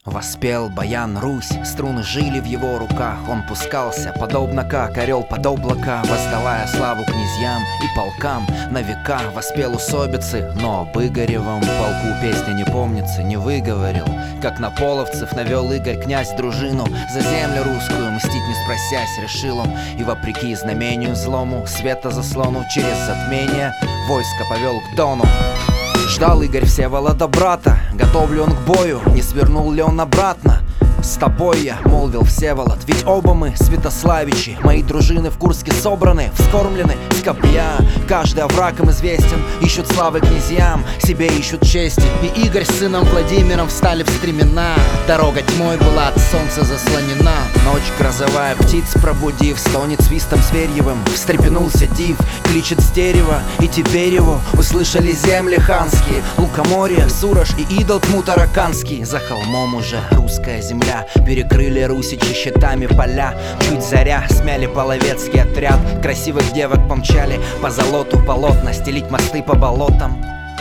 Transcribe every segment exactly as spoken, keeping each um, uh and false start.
Воспел баян Русь, струны жили в его руках. Он пускался, подобно как орел под облака, воздавая славу князьям и полкам. На века воспел усобицы, но об Игоревом полку песня не помнится, не выговорил. Как на половцев навел Игорь князь дружину, за землю русскую мстить не спросясь решил он. И вопреки знамению злому, света заслону, через затмение войско повел к Дону. Ждал Игорь Всеволода брата, готов ли он к бою, не свернул ли он обратно. «С тобой я», — молвил Всеволод, — «ведь оба мы святославичи. Мои дружины в Курске собраны, вскормлены с копья. Каждый оврагом известен, ищут славы князьям, себе ищут чести. И Игорь с сыном Владимиром встали в стремена. Дорога тьмой была от солнца заслонена. Ночь грозовая птиц пробудив, стонет свистом зверьевым. Встрепенулся див, кличет с дерева, и теперь его услышали земли ханские. Лукоморье, Сурож и идол тьму тараканский. За холмом уже русская земля. Перекрыли русичи щитами поля. Чуть заря, смяли половецкий отряд. Красивых девок помчали по золоту полотна, стелить мосты по болотам.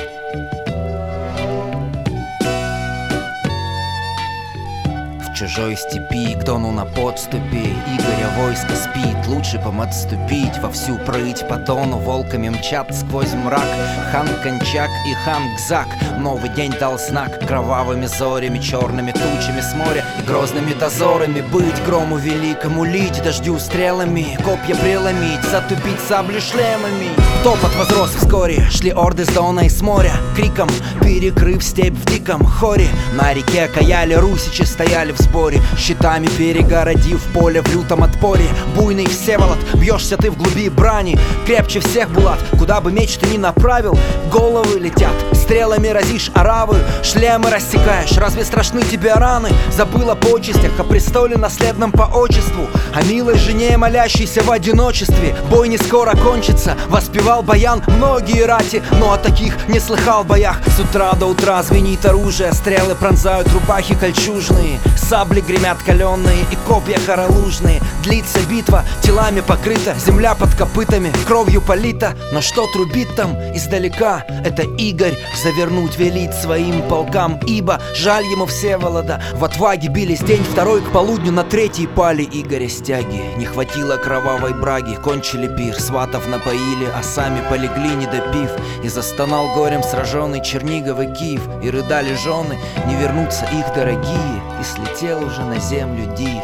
В чужой степи, к Дону на подступе, Игоря войско спит, лучше б им отступить. Во всю прыть по Дону волками мчат сквозь мрак хан Кончак и хан Гзак. Новый день дал знак кровавыми зорями, черными тучами с моря и грозными дозорами. Быть грому великому, лить дождю стрелами, копья преломить, затупить сабли шлемами. Топот возрос вскоре, шли орды с Дона и с моря, криком перекрыв степь в диком хоре. На реке каяли русичи, стояли в сборе, щитами перегородив поле в лютом отпоре. Буйный Всеволод, бьешься ты в глуби брани, крепче всех Булат, куда бы меч ты ни направил, головы летят, стрелами разишь оравы, шлемы рассекаешь, разве страшны тебе раны? Забыл о почестях, о престоле наследном по отчеству, о милой жене, молящейся в одиночестве. Бой не скоро кончится, воспевал баян многие рати, но о таких не слыхал в боях. С утра до утра звенит оружие, стрелы пронзают рубахи кольчужные, сабли гремят каленные и копья хоролужные. Длится битва, телами покрыта, земля под копытами, кровью полита. Но что трубит там издалека? Это Игорь завернуть велит своим полкам, ибо жаль ему Всеволода. В отваге бились день второй, к полудню на третий пали Игоря стяги. Не хватило кровавой браги, кончили пир, сватов напоили, а сами полегли не допив. И застонал горем сраженный Чернигов и Киев, и рыдали жены, не вернутся их дорогие, и слетел уже на землю див.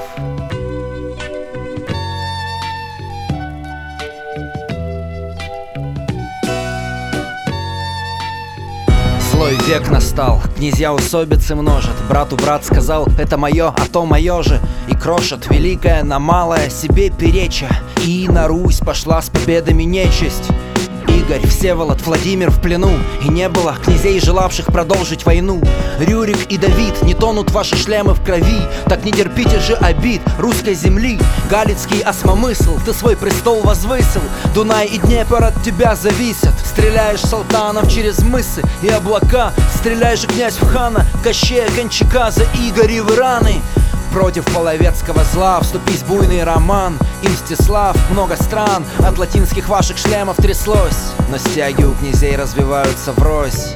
Злой век настал, князья усобицы множат. Брату брат сказал, это мое, а то мое же. И крошат великое на малое себе переча. И на Русь пошла с победами нечисть. Игорь, Всеволод, Владимир в плену, и не было князей, желавших продолжить войну. Рюрик и Давид, не тонут ваши шлемы в крови, так не терпите же обид русской земли. Галицкий осмомысл, ты свой престол возвысил, Дунай и Днепр от тебя зависят. Стреляешь салтанов через мысы и облака, стреляй же, князь, в хана Кощея Кончака за Игоревы раны. Против половецкого зла вступись буйный роман и Мстислав. Много стран от латинских ваших шлемов тряслось, но стяги у князей развиваются врозь.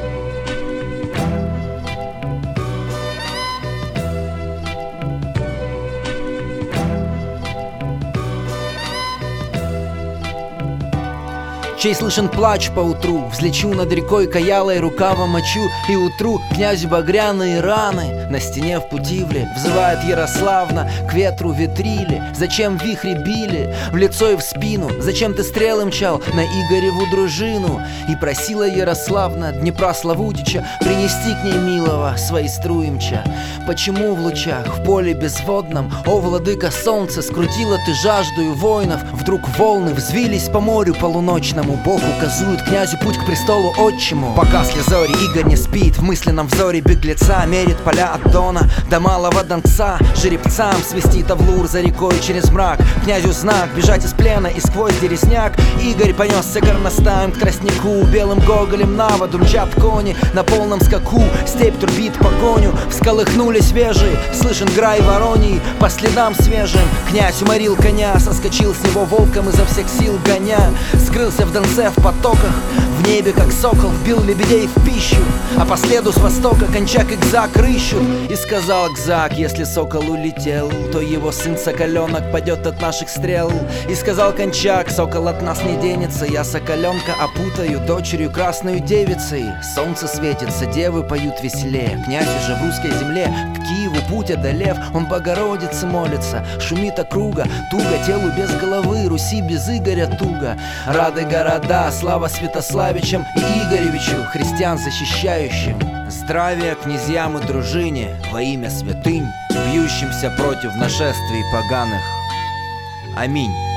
Чей слышен плач поутру, взлечу над рекой Каялой рукава мочу, и утру князю багряные раны. На стене в Путивле взывает Ярославна к ветру ветрили. Зачем вихри били в лицо и в спину? Зачем ты стрелы мчал на Игореву дружину? И просила Ярославна Днепра Славутича принести к ней милого свои струимча. Почему в лучах, в поле безводном, о, владыка солнца, скрутила ты жаждую воинов? Вдруг волны взвились по морю полуночному, Бог указует князю путь к престолу отчиму. Пока слезори Игорь не спит, в мысленном взоре беглеца мерит поля от Дона до Малого Донца. Жеребцам свистит Авлур за рекой через мрак, князю знак бежать из плена и сквозь дересняк. Игорь понесся горностаем к тростнику, белым гоголем на воду мчат кони на полном скаку. Степь турбит погоню, всколыхнули свежие, слышен грай вороний по следам свежим. Князь уморил коня, соскочил с него волком изо всех сил гоня, скрылся в Донце в потоках, в В небе, как сокол, вбил лебедей в пищу, а по следу с востока Кончак и Кзак рыщут. И сказал Кзак: если сокол улетел, то его сын Соколенок падет от наших стрел. И сказал Кончак: сокол от нас не денется, я Соколенка опутаю дочерью красную девицей. Солнце светится, девы поют веселее, князь уже в русской земле, к Киеву путь одолев, он Богородице молится. Шумит округа, туго телу без головы, Руси без Игоря туго. Рады города, слава Святославичам и Игоревичу, христиан защищающим. Здравия князьям и дружине во имя святынь, бьющимся против нашествий поганых. Аминь.